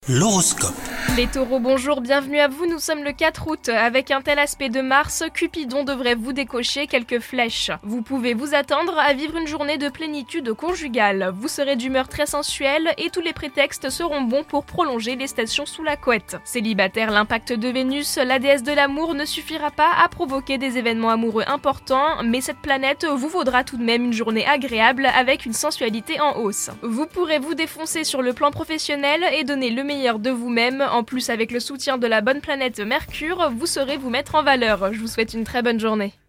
L'horoscope. Les taureaux, bonjour, bienvenue à vous, nous sommes le 4 août. Avec un tel aspect de Mars, Cupidon devrait vous décocher quelques flèches. Vous pouvez vous attendre à vivre une journée de plénitude conjugale. Vous serez d'humeur très sensuelle et tous les prétextes seront bons pour prolonger les stations sous la couette. Célibataire, l'impact de Vénus, la déesse de l'amour, ne suffira pas à provoquer des événements amoureux importants, mais cette planète vous vaudra tout de même une journée agréable avec une sensualité en hausse. Vous pourrez vous défoncer sur le plan professionnel et donner le meilleur de vous-même. En plus, avec le soutien de la bonne planète Mercure, vous saurez vous mettre en valeur. Je vous souhaite une très bonne journée.